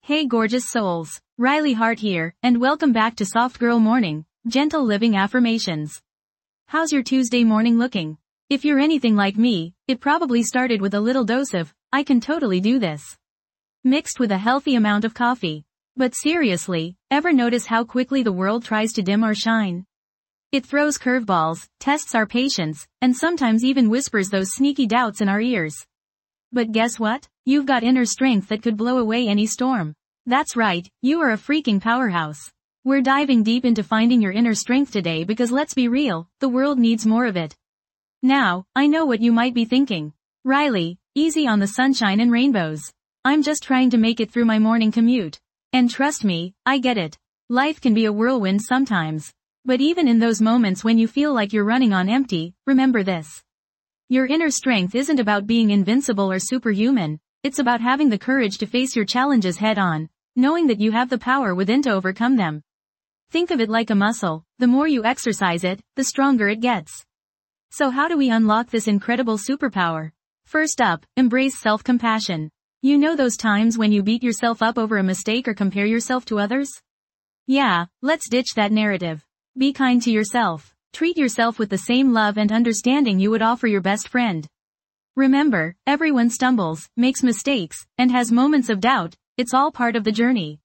Hey gorgeous souls, Riley Hart here, and welcome back to Soft Girl Morning, Gentle Living Affirmations. How's your Tuesday morning looking? If you're anything like me, it probably started with a little dose of, I can totally do this, mixed with a healthy amount of coffee. But seriously, ever notice how quickly the world tries to dim our shine? It throws curveballs, tests our patience, and sometimes even whispers those sneaky doubts in our ears. But guess what? You've got inner strength that could blow away any storm. That's right, you are a freaking powerhouse. We're diving deep into finding your inner strength today because let's be real, the world needs more of it. Now, I know what you might be thinking. Riley, easy on the sunshine and rainbows. I'm just trying to make it through my morning commute. And trust me, I get it. Life can be a whirlwind sometimes. But even in those moments when you feel like you're running on empty, remember this. Your inner strength isn't about being invincible or superhuman, it's about having the courage to face your challenges head on, knowing that you have the power within to overcome them. Think of it like a muscle, the more you exercise it, the stronger it gets. So how do we unlock this incredible superpower? First up, embrace self-compassion. You know those times when you beat yourself up over a mistake or compare yourself to others? Yeah, let's ditch that narrative. Be kind to yourself. Treat yourself with the same love and understanding you would offer your best friend. Remember, everyone stumbles, makes mistakes, and has moments of doubt. It's all part of the journey.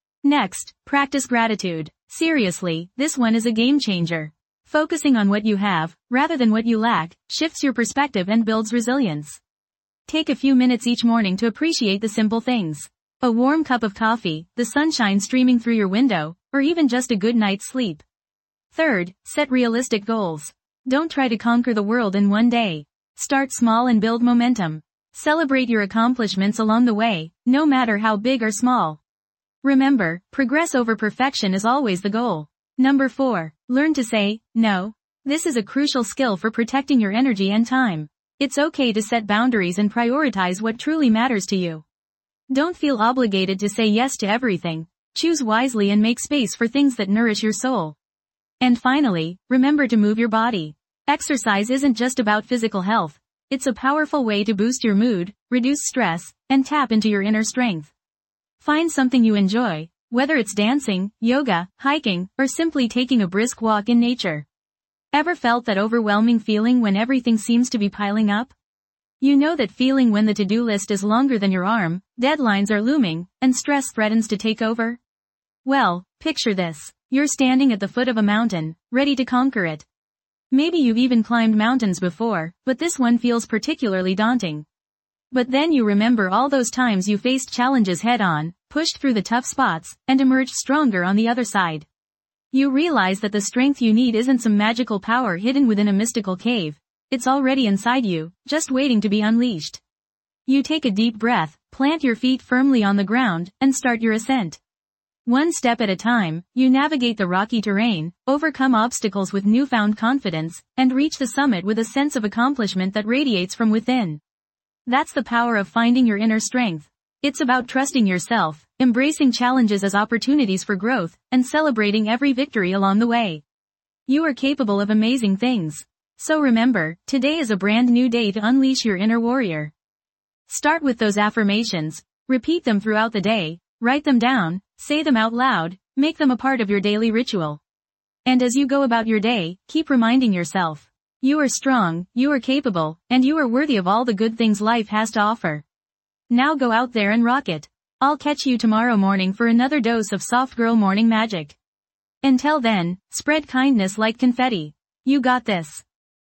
Next, practice gratitude. Seriously, this one is a game changer. Focusing on what you have, rather than what you lack, shifts your perspective and builds resilience. Take a few minutes each morning to appreciate the simple things. A warm cup of coffee, the sunshine streaming through your window, or even just a good night's sleep. Third, set realistic goals. Don't try to conquer the world in one day. Start small and build momentum. Celebrate your accomplishments along the way, no matter how big or small. Remember, progress over perfection is always the goal. Number 4, learn to say no. This is a crucial skill for protecting your energy and time. It's okay to set boundaries and prioritize what truly matters to you. Don't feel obligated to say yes to everything. Choose wisely and make space for things that nourish your soul. And finally, remember to move your body. Exercise isn't just about physical health. It's a powerful way to boost your mood, reduce stress, and tap into your inner strength. Find something you enjoy, whether it's dancing, yoga, hiking, or simply taking a brisk walk in nature. Ever felt that overwhelming feeling when everything seems to be piling up? You know that feeling when the to-do list is longer than your arm, deadlines are looming, and stress threatens to take over? Well, picture this. You're standing at the foot of a mountain, ready to conquer it. Maybe you've even climbed mountains before, but this one feels particularly daunting. But then you remember all those times you faced challenges head-on, pushed through the tough spots, and emerged stronger on the other side. You realize that the strength you need isn't some magical power hidden within a mystical cave. It's already inside you, just waiting to be unleashed. You take a deep breath, plant your feet firmly on the ground, and start your ascent. One step at a time, you navigate the rocky terrain, overcome obstacles with newfound confidence, and reach the summit with a sense of accomplishment that radiates from within. That's the power of finding your inner strength. It's about trusting yourself, embracing challenges as opportunities for growth, and celebrating every victory along the way. You are capable of amazing things. So remember, today is a brand new day to unleash your inner warrior. Start with those affirmations, repeat them throughout the day, write them down, say them out loud, make them a part of your daily ritual. And as you go about your day, keep reminding yourself. You are strong, you are capable, and you are worthy of all the good things life has to offer. Now go out there and rock it. I'll catch you tomorrow morning for another dose of Soft Girl Morning Magic. Until then, spread kindness like confetti. You got this.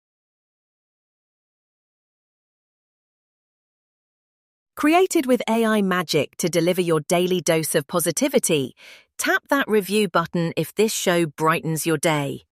Created with AI magic to deliver your daily dose of positivity, tap that review button if this show brightens your day.